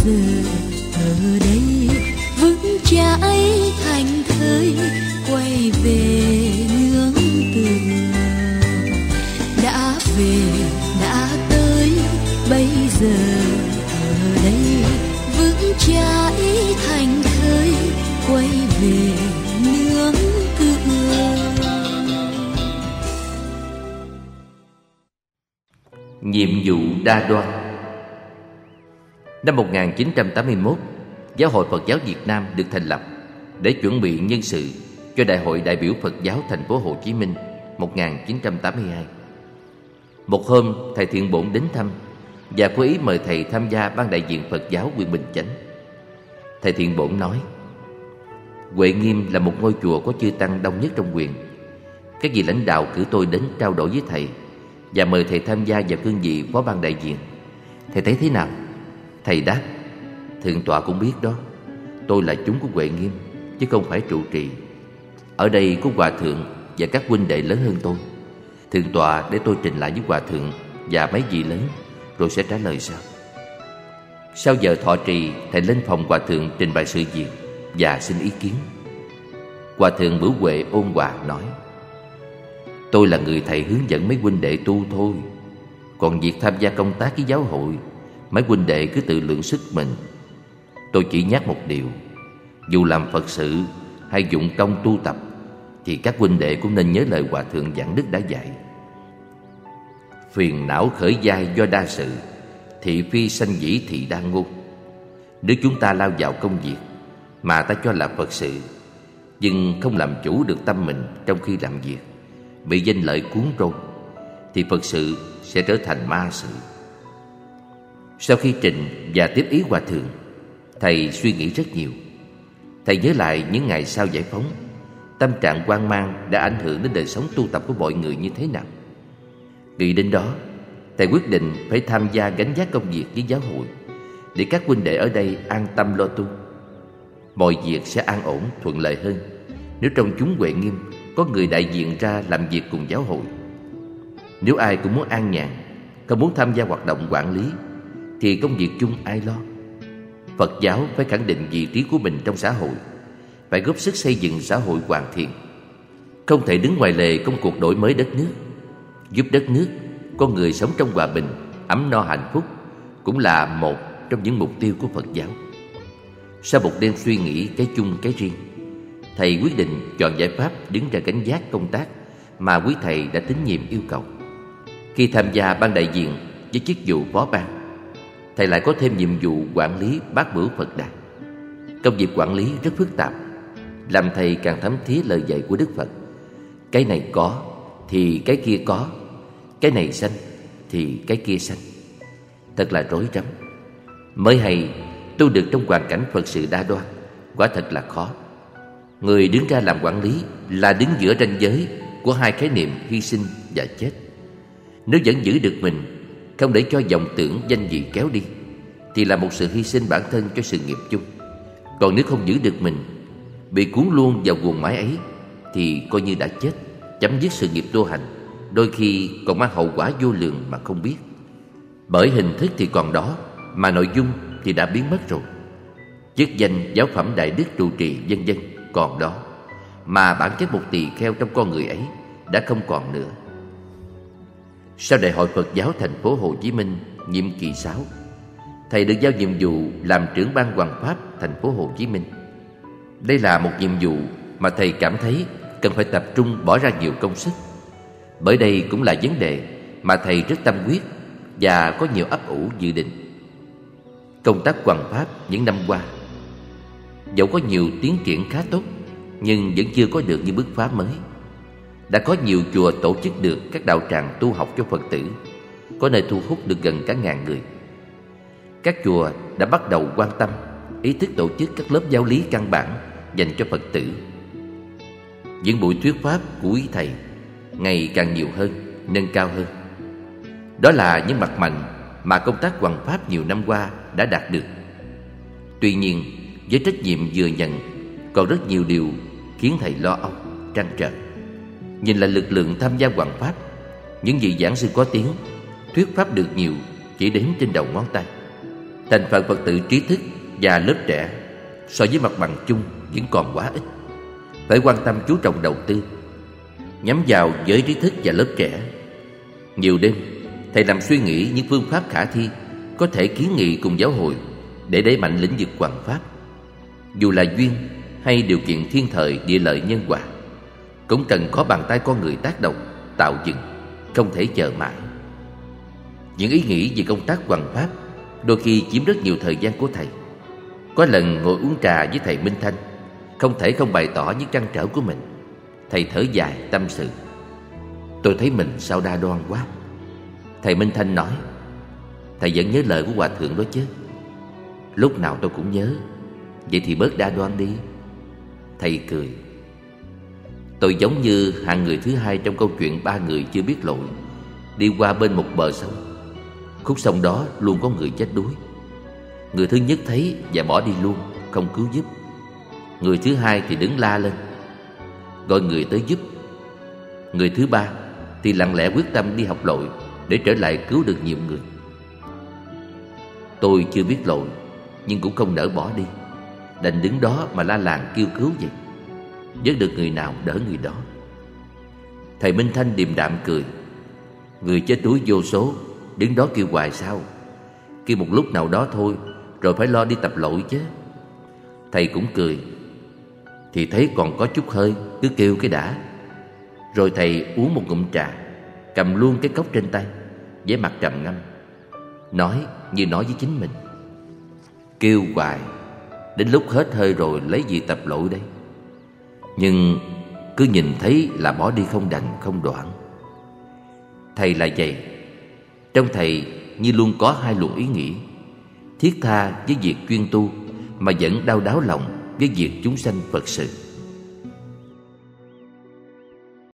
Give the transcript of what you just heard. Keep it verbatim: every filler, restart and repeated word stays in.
giờ ở đây vững chãi thành thơi, quay về nương tựa. Đã về đã tới bây giờ ở đây vững chãi thành thơi, quay về nương tựa. Nhiệm vụ đa đoan. Năm một nghìn chín trăm tám mươi mốt, Giáo hội Phật giáo Việt Nam được thành lập để chuẩn bị nhân sự cho Đại hội đại biểu Phật giáo thành phố Hồ Chí Minh một nghìn chín trăm tám mươi hai. Một hôm, thầy Thiện Bổn đến thăm và có ý mời thầy tham gia ban đại diện Phật giáo huyện Bình Chánh. Thầy Thiện Bổn nói: Huệ Nghiêm là một ngôi chùa có chư tăng đông nhất trong huyện. Các vị lãnh đạo cử tôi đến trao đổi với thầy và mời thầy tham gia vào cương vị phó ban đại diện. Thầy thấy thế nào? Thầy đáp: Thượng tọa cũng biết đó, tôi là chúng của Huệ Nghiêm chứ không phải trụ trì. Ở đây có hòa thượng và các huynh đệ lớn hơn tôi. Thượng tọa để tôi trình lại với hòa thượng và mấy vị lớn, rồi sẽ trả lời sau. Sau giờ thọ trì, thầy lên phòng hòa thượng trình bày sự việc và xin ý kiến. Hòa thượng Bửu Huệ ôn hòa nói: Tôi là người thầy hướng dẫn mấy huynh đệ tu thôi. Còn việc tham gia công tác với giáo hội, mấy huynh đệ cứ tự lượng sức mình. Tôi chỉ nhắc một điều: dù làm Phật sự hay dụng công tu tập thì các huynh đệ cũng nên nhớ lời Hòa thượng Giảng Đức đã dạy. Phiền não khởi giai do đa sự, thị phi sanh dĩ thị đa ngôn. Nếu chúng ta lao vào công việc mà ta cho là Phật sự, nhưng không làm chủ được tâm mình trong khi làm việc, bị danh lợi cuốn rối, thì Phật sự sẽ trở thành ma sự. Sau khi trình và tiếp ý Hòa thượng, thầy suy nghĩ rất nhiều. Thầy nhớ lại những ngày sau giải phóng, tâm trạng hoang mang đã ảnh hưởng đến đời sống tu tập của mọi người như thế nào. Nghĩ đến đó, thầy quyết định phải tham gia gánh vác công việc với giáo hội, để các huynh đệ ở đây an tâm lo tu. Mọi việc sẽ an ổn, thuận lợi hơn nếu trong chúng Huệ Nghiêm có người đại diện ra làm việc cùng giáo hội. Nếu ai cũng muốn an nhàn, không muốn tham gia hoạt động quản lý, thì công việc chung ai lo? Phật giáo phải khẳng định vị trí của mình trong xã hội, phải góp sức xây dựng xã hội hoàn thiện. Không thể đứng ngoài lề công cuộc đổi mới đất nước. Giúp đất nước, con người sống trong hòa bình, ấm no hạnh phúc cũng là một trong những mục tiêu của Phật giáo. Sau một đêm suy nghĩ cái chung cái riêng, thầy quyết định chọn giải pháp đứng ra gánh vác công tác mà quý thầy đã tín nhiệm yêu cầu. Khi tham gia ban đại diện với chức vụ phó ban, thầy lại có thêm nhiệm vụ quản lý bát bửu Phật đàn. Công việc quản lý rất phức tạp, làm thầy càng thấm thía lời dạy của Đức Phật: cái này có thì cái kia có, cái này sanh thì cái kia sanh. Thật là rối rắm. Mới hay tu được trong hoàn cảnh Phật sự đa đoan, quả thật là khó. Người đứng ra làm quản lý là đứng giữa ranh giới của hai khái niệm hy sinh và chết. Nếu vẫn giữ được mình, không để cho vọng tưởng danh vị kéo đi, thì là một sự hy sinh bản thân cho sự nghiệp chung. Còn nếu không giữ được mình, bị cuốn luôn vào guồng máy ấy, thì coi như đã chết, chấm dứt sự nghiệp tu hành, đôi khi còn mang hậu quả vô lượng mà không biết. Bởi hình thức thì còn đó, mà nội dung thì đã biến mất rồi. Chức danh giáo phẩm đại đức trụ trì vân vân còn đó, mà bản chất một tỳ kheo trong con người ấy đã không còn nữa. Sau Đại hội Phật giáo thành phố Hồ Chí Minh nhiệm kỳ sáu, thầy được giao nhiệm vụ làm trưởng ban Hoằng pháp thành phố Hồ Chí Minh. Đây là một nhiệm vụ mà thầy cảm thấy cần phải tập trung bỏ ra nhiều công sức, bởi đây cũng là vấn đề mà thầy rất tâm huyết và có nhiều ấp ủ dự định. Công tác hoằng pháp những năm qua dẫu có nhiều tiến triển khá tốt, nhưng vẫn chưa có được những bước phá mới. Đã có nhiều chùa tổ chức được các đạo tràng tu học cho Phật tử, có nơi thu hút được gần cả ngàn người. Các chùa đã bắt đầu quan tâm, ý thức tổ chức các lớp giáo lý căn bản dành cho Phật tử. Những buổi thuyết pháp của quý thầy ngày càng nhiều hơn, nâng cao hơn. Đó là những mặt mạnh mà công tác hoằng pháp nhiều năm qua đã đạt được. Tuy nhiên, với trách nhiệm vừa nhận, còn rất nhiều điều khiến thầy lo âu, trăn trở. Nhìn lại lực lượng tham gia hoằng pháp, những vị giảng sư có tiếng, thuyết pháp được nhiều chỉ đếm trên đầu ngón tay. Thành phần Phật tử trí thức và lớp trẻ so với mặt bằng chung vẫn còn quá ít. Phải quan tâm chú trọng đầu tư, nhắm vào giới trí thức và lớp trẻ. Nhiều đêm, thầy làm suy nghĩ những phương pháp khả thi có thể kiến nghị cùng giáo hội để đẩy mạnh lĩnh vực hoằng pháp. Dù là duyên hay điều kiện thiên thời địa lợi nhân hòa, cũng cần có bàn tay con người tác động, tạo dựng, không thể chờ mãi. Những ý nghĩ về công tác hoằng pháp đôi khi chiếm rất nhiều thời gian của thầy. Có lần ngồi uống trà với thầy Minh Thanh, không thể không bày tỏ những trăn trở của mình. Thầy thở dài tâm sự: tôi thấy mình sao đa đoan quá. Thầy Minh Thanh nói: thầy vẫn nhớ lời của Hòa Thượng đó chứ? Lúc nào tôi cũng nhớ. Vậy thì bớt đa đoan đi. Thầy cười: tôi giống như hạng người thứ hai trong câu chuyện ba người chưa biết lội đi qua bên một bờ sông. Khúc sông đó luôn có người chết đuối. Người thứ nhất thấy và bỏ đi luôn, không cứu giúp. Người thứ hai thì đứng la lên gọi người tới giúp. Người thứ ba thì lặng lẽ quyết tâm đi học lội để trở lại cứu được nhiều người. Tôi chưa biết lội nhưng cũng không nỡ bỏ đi, đành đứng đó mà la làng kêu cứu vậy. Vớt được người nào đỡ người đó. Thầy Minh Thanh điềm đạm cười: người chết đuối vô số, đứng đó kêu hoài sao? Kêu một lúc nào đó thôi, rồi phải lo đi tập lội chứ. Thầy cũng cười: thì thấy còn có chút hơi, cứ kêu cái đã. Rồi thầy uống một ngụm trà, cầm luôn cái cốc trên tay, với mặt trầm ngâm, nói như nói với chính mình: kêu hoài, đến lúc hết hơi rồi lấy gì tập lội đây? Nhưng cứ nhìn thấy là bỏ đi không đành không đoạn. Thầy là vậy. Trong thầy như luôn có hai luồng ý nghĩ: thiết tha với việc chuyên tu mà vẫn đau đáu lòng với việc chúng sanh Phật sự.